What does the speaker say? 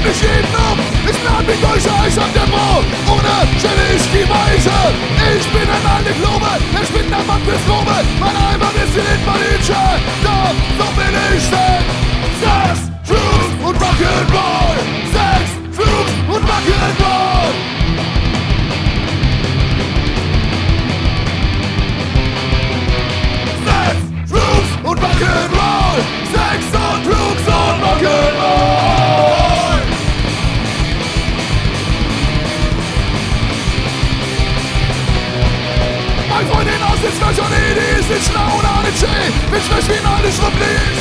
mich jeden um. Ich lad mich durch Eis am Depot. Ohne stelle ich die Weiche. Ich bin ein alte Blume, ich bin der Mann fürs Grobe. Mein Eimer ist die Litmanische. Doch, so bin ich denn. Sex, Drugs und Rock'n'Roll. Sex, Drugs und Rock'n'Roll. Sex, Drugs und Rock'n'Roll. Sex und Drugs und Rock'n'Roll. Mein Freundin aus den Löchern, die ist nicht schlau oder nicht schön. Bin schlecht wie ein altes Schrumpli.